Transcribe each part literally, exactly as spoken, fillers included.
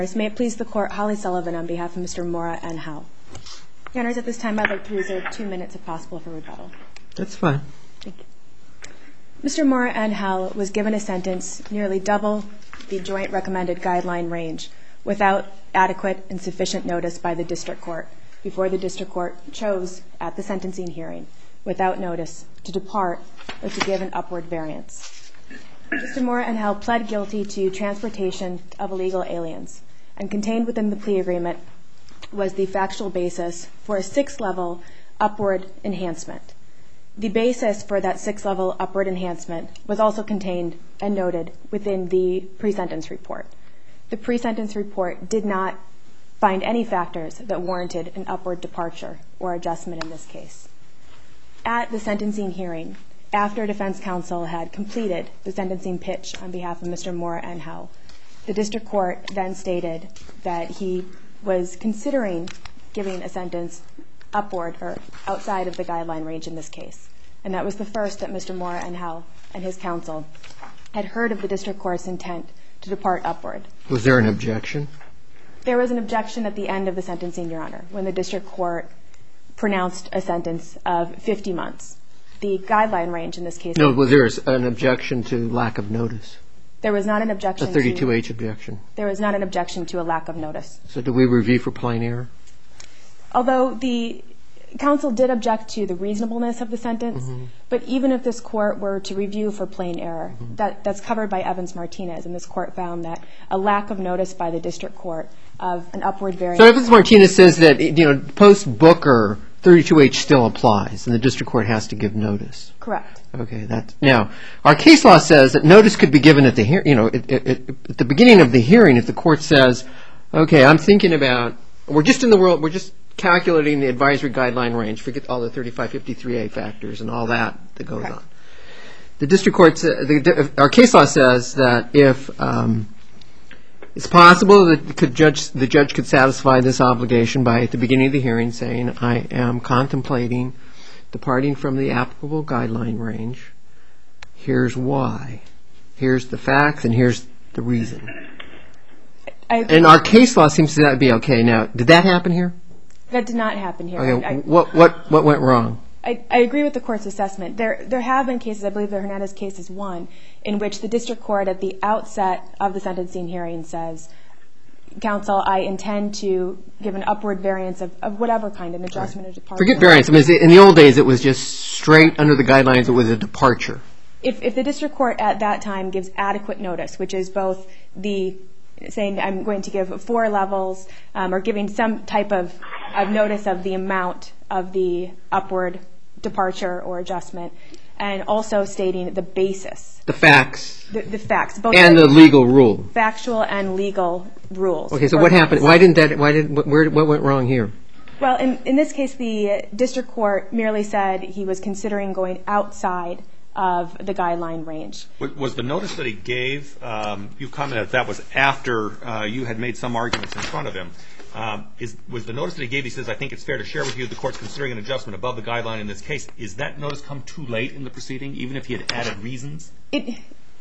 May it please the Court, Holly Sullivan on behalf of Mister Mora and Howell. Your Honors, at this time I'd like to reserve two minutes if possible for rebuttal. That's fine. Thank you. Mister Mora and Howell was given a sentence nearly double the joint recommended guideline range without adequate and sufficient notice by the District Court before the District Court chose at the sentencing hearing without notice to depart or to give an upward variance. Mister Mora and Howell pled guilty to transportation of illegal aliens, and contained within the plea agreement was the factual basis for a six-level upward enhancement. The basis for that six-level upward enhancement was also contained and noted within the pre-sentence report. The pre-sentence report did not find any factors that warranted an upward departure or adjustment in this case. At the sentencing hearing, after defense counsel had completed the sentencing pitch on behalf of Mister Mora and Howell, the District Court then stated that he was considering giving a sentence upward or outside of the guideline range in this case. And that was the first that Mister Mora and Howell and his counsel had heard of the District Court's intent to depart upward. Was there an objection? There was an objection at the end of the sentencing, Your Honor, when the District Court pronounced a sentence of fifty months. The guideline range in this case... No, was there an objection to lack of notice? There was not an objection to... A thirty-two H objection? There was not an objection to a lack of notice. So do we review for plain error? Although the counsel did object to the reasonableness of the sentence, mm-hmm. but even if this court were to review for plain error, mm-hmm. that, that's covered by Evans-Martinez, and this court found that a lack of notice by the District Court of an upward variance... So Evans-Martinez says that, you know, post-Booker, thirty-two H still applies, and the District Court has to give notice. Correct. Okay, that's... Now, our case law says that notice could be given at the hear, you know, at, at, at the beginning of the hearing if the court says, okay, I'm thinking about... We're just in the world... We're just... calculating the advisory guideline range, forget all the thirty-five fifty-three A factors and all that that goes okay. on. The district court, the, our case law says that if um, it's possible that the judge, the judge could satisfy this obligation by at the beginning of the hearing saying, I am contemplating departing from the applicable guideline range. Here's why. Here's the facts and here's the reason. I, and our case law seems to that be okay. Now, did that happen here? That did not happen here. Okay, I, what what what went wrong? I, I agree with the court's assessment. There there have been cases, I believe the Hernandez case is one, in which the district court at the outset of the sentencing hearing says, counsel, I intend to give an upward variance of, of whatever kind, an adjustment right. or departure. Forget variance. I mean, in the old days, it was just straight under the guidelines. It was a departure. If if the district court at that time gives adequate notice, which is both the saying I'm going to give four levels um, or giving some type of, of notice of the amount of the upward departure or adjustment, and also stating the basis. The facts. The, the facts. Both and the legal rule. Factual and legal rules. Okay, so what happened? Why didn't that, why did, where, what went wrong here? Well, in, in this case, the district court merely said he was considering going outside of the guideline range. Was the notice that he gave, um, you commented that was after uh, you had made some arguments in front of him. Um, is, was the notice that he gave, he says, I think it's fair to share with you the court's considering an adjustment above the guideline in this case. Is that notice come too late in the proceeding, even if he had added reasons? It,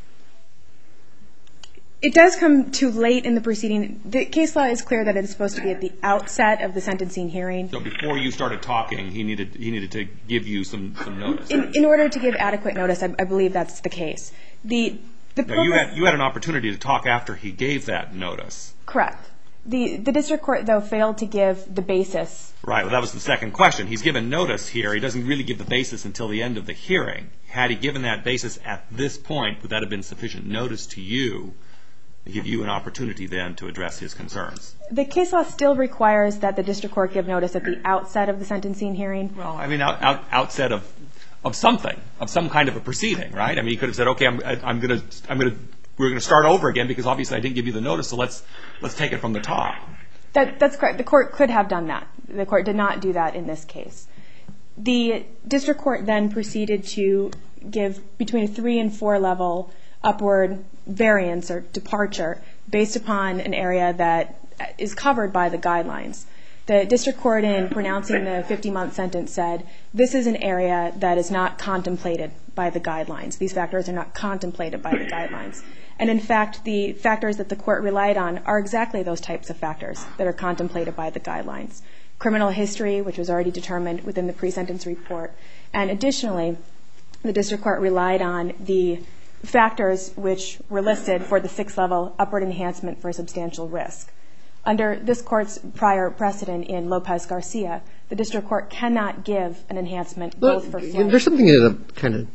it does come too late in the proceeding. The case law is clear that it is supposed to be at the outset of the sentencing hearing. So before you started talking, he needed he needed to give you some, some notice. In, in order to give adequate notice, I, I believe that's the case. The the now you had you had an opportunity to talk after he gave that notice. Correct. The the district court, though, failed to give the basis. Right. Well, that was the second question. He's given notice here. He doesn't really give the basis until the end of the hearing. Had he given that basis at this point, would that have been sufficient notice to you to give you an opportunity then to address his concerns? The case law still requires that the district court give notice at the outset of the sentencing hearing. Well, I mean, out, out, outset of of something, of some kind of a proceeding, right? I mean, he could have said, okay, I'm I'm gonna I'm gonna we're gonna start over again because obviously I didn't give you the notice, so let's let's take it from the top. That that's correct. The court could have done that. The court did not do that in this case. The district court then proceeded to give between a three and four level upward variance or departure based upon an area that is covered by the guidelines. The district court, in pronouncing the fifty-month sentence, said this is an area that is not contemplated by the guidelines. These factors are not contemplated by the guidelines. And in fact, the factors that the court relied on are exactly those types of factors that are contemplated by the guidelines. Criminal history, which was already determined within the pre-sentence report. And additionally, the district court relied on the factors which were listed for the sixth-level upward enhancement for substantial risk. Under this court's prior precedent in Lopez Garcia, the district court cannot give an enhancement both for flight. There's something that kind of,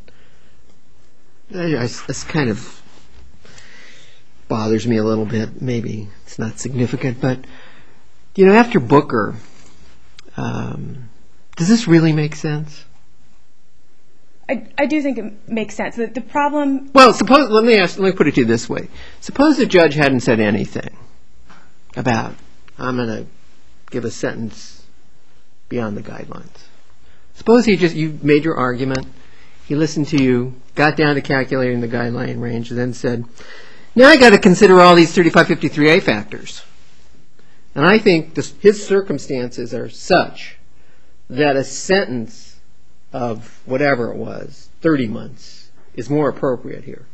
this kind of bothers me a little bit. Maybe it's not significant, but you know, after Booker, um, does this really make sense? I, I do think it makes sense. The, the problem. Well, suppose let me ask. Let me put it to you this way: suppose the judge hadn't said anything about, I'm going to give a sentence beyond the guidelines. Suppose he just, you made your argument, he listened to you, got down to calculating the guideline range, and then said, now I got to consider all these thirty-five fifty-three A factors. And I think this, his circumstances are such that a sentence of whatever it was, thirty months, is more appropriate here.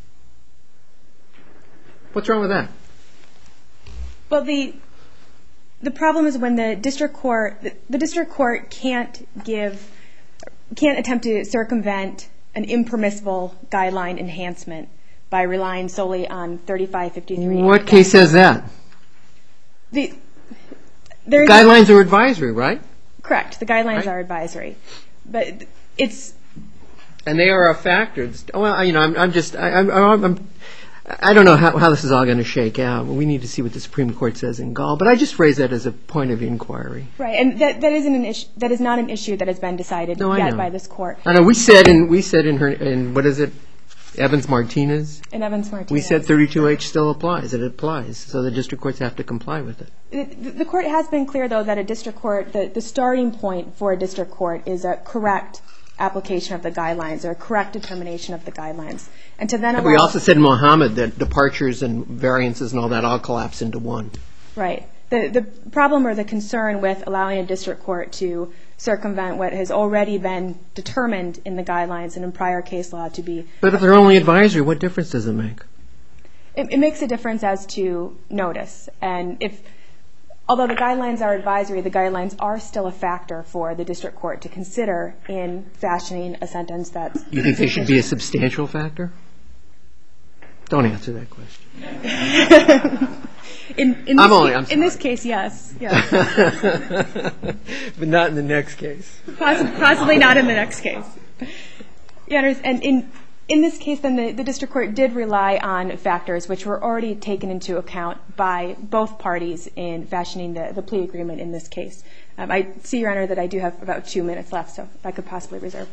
What's wrong with that? Well, the the problem is when the district court the, the district court can't give can't attempt to circumvent an impermissible guideline enhancement by relying solely on thirty-five fifty-three. What case says that? The, the guidelines are advisory, right? Correct. The guidelines right? are advisory, but it's and they are a factor. Well, you know, I'm, I'm just I, I'm, I'm I don't know how, how this is all going to shake out. We need to see what the Supreme Court says in Gall. But I just raise that as a point of inquiry. Right, and that that isn't an issue. That is not an issue that has been decided no, yet by this court. I know. We said in we said in her in what is it, Evans Martinez. In Evans Martinez. We said thirty-two H still applies. It applies. So the district courts have to comply with it. The, the court has been clear, though, that a district court, the, the starting point for a district court is a correct application of the guidelines or a correct determination of the guidelines. And to then allow, we also said in Mohammed that departures and variances and all that all collapse into one. Right. The the problem or the concern with allowing a district court to circumvent what has already been determined in the guidelines and in prior case law to be. But if they're only advisory, what difference does it make? It, it makes a difference as to notice. And if, although the guidelines are advisory, the guidelines are still a factor for the district court to consider in fashioning a sentence that's. You think they should be a substantial factor? Don't answer that question. in, in, I'm this, only, I'm in this case, yes. yes. But not in the next case. Possibly, possibly not in the next case. Yeah, and in in this case, then the, the district court did rely on factors which were already taken into account by both parties in fashioning the, the plea agreement in this case. Um, I see, Your Honor, that I do have about two minutes left, so if I could possibly reserve.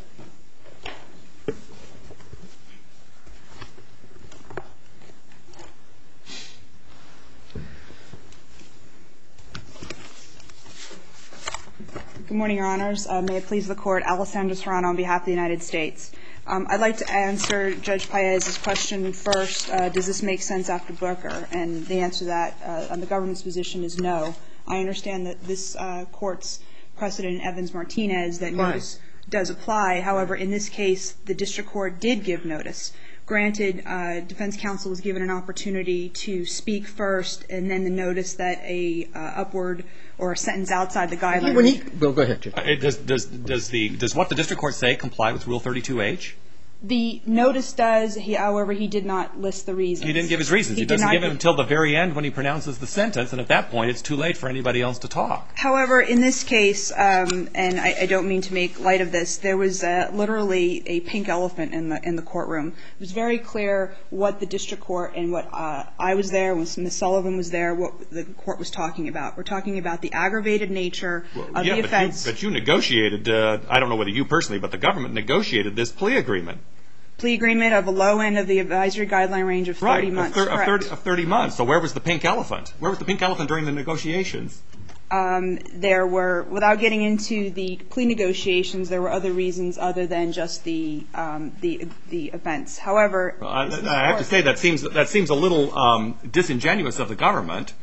Good morning, Your Honors. Uh, may it please the Court, Alessandra Serrano on behalf of the United States. Um, I'd like to answer Judge Paez's question first. Uh, does this make sense after Booker? And the answer to that uh, on the government's position is no. I understand that this uh, Court's precedent in Evans-Martinez that notice does apply. However, in this case, the district court did give notice. Granted, uh, defense counsel was given an opportunity to speak first, and then the notice that a uh, upward or a sentence outside the guidelines. When he, well, go ahead, Judge. Uh, does, does, does, the, does what the district court say comply with Rule thirty-two H? The notice does. He, however, he did not list the reasons. He didn't give his reasons. He, he doesn't give them until the very end when he pronounces the sentence, and at that point it's too late for anybody else to talk. However, in this case, um, and I, I don't mean to make light of this, there was uh, literally a pink elephant in the in the courtroom. It was very clear what the district court and what uh, I was there, when Miz Sullivan was there, what the court was talking about. We're talking about the aggravated nature well, of yeah, the but offense. You, but you negotiated, uh, I don't know whether you personally, but the government negotiated this plea agreement. Plea agreement of a low end of the advisory guideline range of thirty right, months. Of, thir- of, correct. thirty, of thirty months. So where was the pink elephant? Where was the pink elephant during the negotiations? Um, there were, without getting into the plea negotiations, there were other reasons other than just the um, the the offense. However, well, I, I have to say that seems that seems a little um, disingenuous of the government.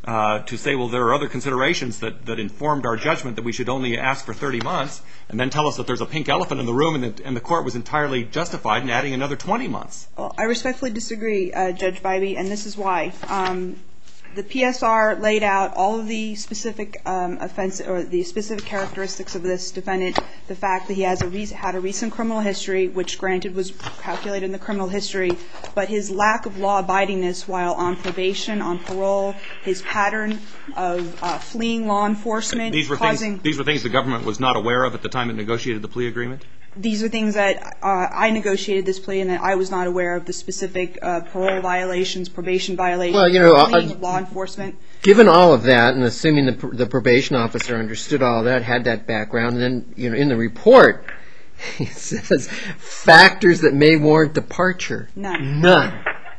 uh, to say, well, there are other considerations that, that informed our judgment that we should only ask for thirty months, and then tell us that there's a pink elephant in the room and, that, and the court was entirely justified in adding another twenty months. Well, I respectfully disagree, uh, Judge Bybee, and this is why. Um, The P S R laid out all of the specific um, offense or the specific characteristics of this defendant. The fact that he has a re- had a recent criminal history, which granted was calculated in the criminal history, but his lack of law abidingness while on probation, on parole, his pattern of uh, fleeing law enforcement, these were causing things, these were things the government was not aware of at the time it negotiated the plea agreement? These are things that uh, I negotiated this plea, and that I was not aware of the specific uh, parole violations, probation violations, Well, you know, fleeing uh, law enforcement. Given all of that, and assuming the, the probation officer understood all that, had that background, and then, you know, in the report, he says factors that may warrant departure. None. None.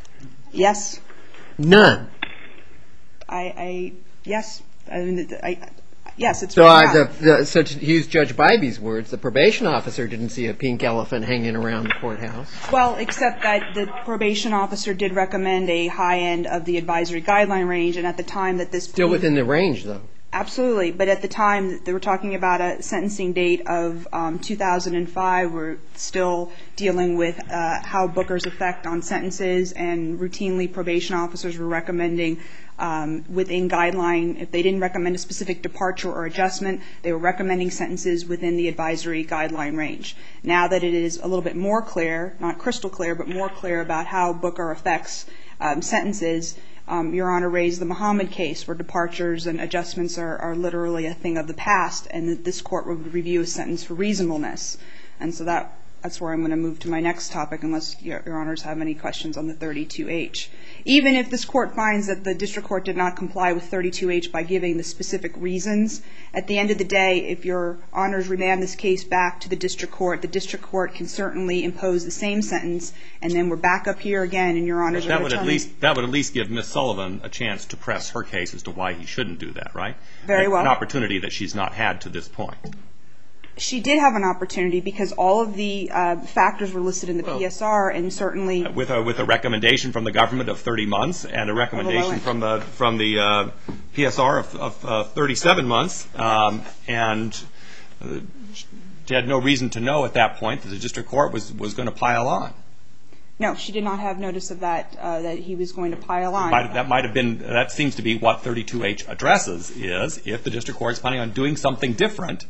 Yes. None. I, I yes. I mean, I, yes, it's So, right uh, now. the, the, so to use Judge Bybee's words, the probation officer didn't see a pink elephant hanging around the courthouse. Well, except that the probation officer did recommend a high end of the advisory guideline range, and at the time that this Still plea- within the range, though. Absolutely, but at the time they were talking about a sentencing date of um, two thousand five. We're still dealing with uh, how Booker's effect on sentences, and routinely probation officers were recommending um, within guideline. If they didn't recommend a specific departure or adjustment, they were recommending sentences within the advisory guideline range. Now that it is a little bit more clear, not crystal clear, but more clear about how Booker affects um, sentences, Um, Your Honor raised the Muhammad case, where departures and adjustments are, are literally a thing of the past, and that this court would review a sentence for reasonableness. And so that that's where I'm going to move to my next topic, unless Your, Your Honors have any questions on the thirty-two H. Even if this court finds that the district court did not comply with thirty-two H by giving the specific reasons, at the end of the day, if Your Honors remand this case back to the district court, the district court can certainly impose the same sentence, and then we're back up here again, and Your Honors That are would at determined. least that would at least give Miz Sullivan a chance to press her case as to why he shouldn't do that, right? Very well. An opportunity that she's not had to this point. She did have an opportunity, because all of the uh, factors were listed in the P S R, and certainly With a with a recommendation from the government of thirty months and a recommendation end. from the from the uh, P S R of, of uh, thirty-seven months, um, and uh, she had no reason to know at that point that the district court was was going to pile on. no, she did not have notice of that, uh, that he was going to pile on. Might, that might have been that seems to be what thirty-two H addresses is if the district court is planning on doing something different,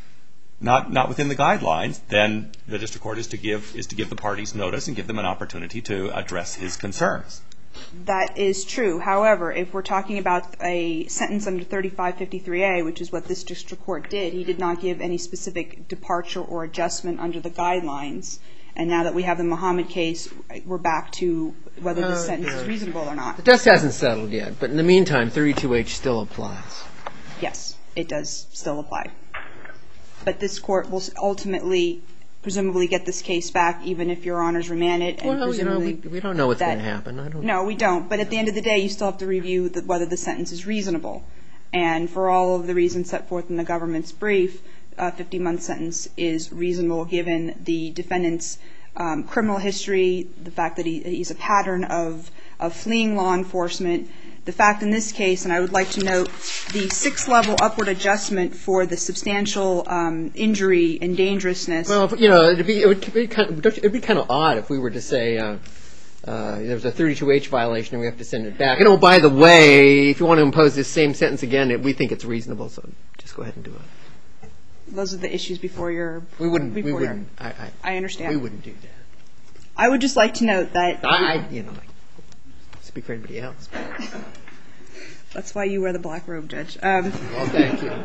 not not within the guidelines, then the district court is to give is to give the parties notice and give them an opportunity to address his concerns. That is true. However, if we're talking about a sentence under thirty-five fifty-three A, which is what this district court did, he did not give any specific departure or adjustment under the guidelines. And now that we have the Muhammad case, we're back to whether the Uh, sentence yeah. is reasonable or not. The dust hasn't settled yet, but in the meantime, thirty-two H still applies. Yes, it does still apply. But this court will ultimately, presumably, get this case back, even if Your Honors remand it. And Well, you know, presumably we, we don't know what's that- going to happen. I don't. No, we don't. But at the end of the day, you still have to review the, whether the sentence is reasonable. And for all of the reasons set forth in the government's brief, a fifty-month sentence is reasonable given the defendant's um, criminal history, the fact that he, he's a pattern of, of fleeing law enforcement, the fact in this case, and I would like to note, the six-level upward adjustment for the substantial um, injury and dangerousness. Well, you know, it'd be, it would be kind of, it'd be kind of odd if we were to say uh, uh, there's a thirty-two H violation and we have to send it back. And oh, by the way, if you want to impose this same sentence again, it, we think it's reasonable, so just go ahead and do it. Those are the issues before your We wouldn't. before We your- wouldn't. I, I, I understand. We wouldn't do that. I would just like to note that I, I you know, I speak for anybody else. that's why you wear the black robe, Judge. Um, Well, thank you.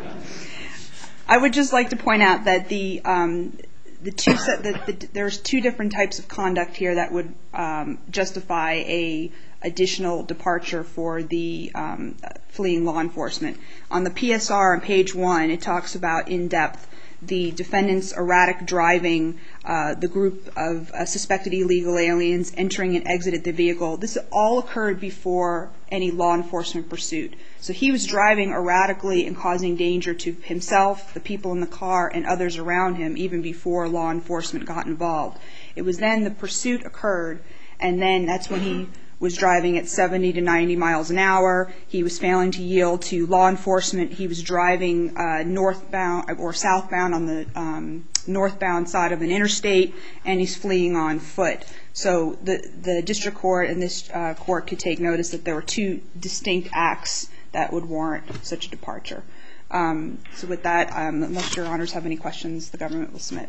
I would just like to point out that the um, the two set the, the, there's two different types of conduct here that would um, justify a additional departure for the um, fleeing law enforcement. On the P S R on page one, it talks about in depth the defendant's erratic driving, uh, the group of uh, suspected illegal aliens entering and exited the vehicle. This all occurred before any law enforcement pursuit. So he was driving erratically and causing danger to himself, the people in the car, and others around him even before law enforcement got involved. It was then the pursuit occurred, and then that's when he was driving at seventy to ninety miles an hour. He was failing to yield to law enforcement. He was driving uh, northbound or southbound on the um, northbound side of an interstate, and he's fleeing on foot. So the, the district court and this uh, court could take notice that there were two distinct acts that would warrant such a departure. Um, so with that, um, unless your honors have any questions, the government will submit.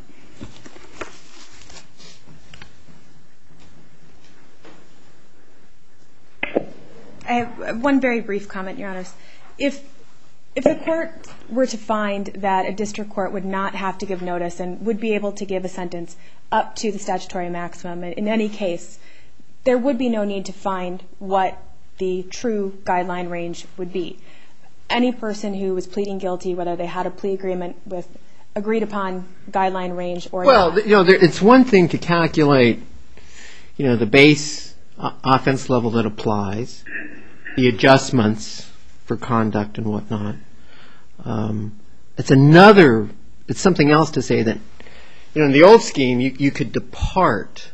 I have one very brief comment, Your Honors. If if the court were to find that a district court would not have to give notice and would be able to give a sentence up to the statutory maximum in any case, there would be no need to find what the true guideline range would be. Any person who was pleading guilty, whether they had a plea agreement with agreed upon guideline range or well, not. you know, there, it's one thing to calculate, you know, the base uh, offense level that applies, the adjustments for conduct and whatnot. Um, it's another, it's something else to say that, you know, in the old scheme, you, you could depart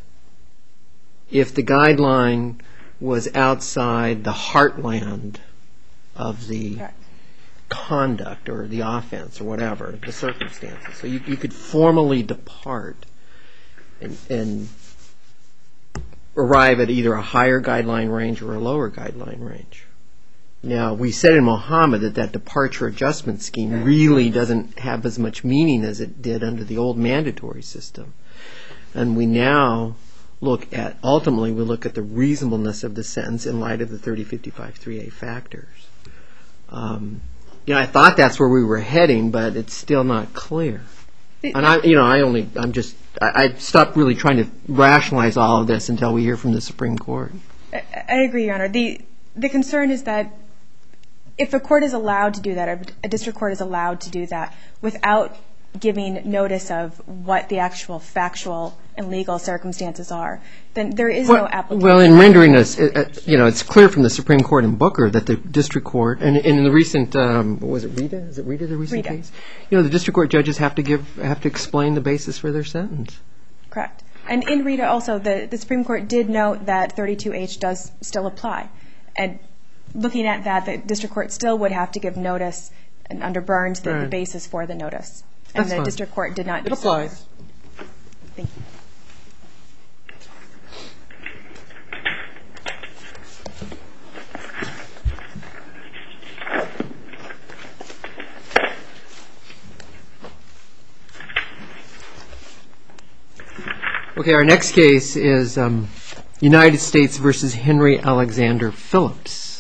if the guideline was outside the heartland of the Correct. conduct or the offense or whatever, the circumstances. So you, you could formally depart and, and arrive at either a higher guideline range or a lower guideline range. Now, we said in Mohammed that that departure adjustment scheme really doesn't have as much meaning as it did under the old mandatory system. And we now look at, ultimately, we look at the reasonableness of the sentence in light of the thirty fifty-five three A factors. Um, you know, I thought that's where we were heading, but it's still not clear. And I, you know, I only, I'm just, I, I stopped really trying to rationalize all of this until we hear from the Supreme Court. I, I agree, Your Honor. The the concern is that if a court is allowed to do that, or a district court is allowed to do that without giving notice of what the actual factual and legal circumstances are, then there is well, no application. Well, in rendering this, it, uh, you know, it's clear from the Supreme Court in Booker that the district court, and, and in the recent, um, what was it Rita? Is it Rita, the recent Rita. case? You know, the district court judges have to give, have to explain the basis for their sentence. Correct. And in Rita also, the, the Supreme Court did note that thirty-two H does still apply. And looking at that, the district court still would have to give notice, and under Burns, the, Right. the basis for the notice. And That's the fine. district court did not It do so. applies. Thank you. Okay, our next case is um, United States versus Henry Alexander Phillips.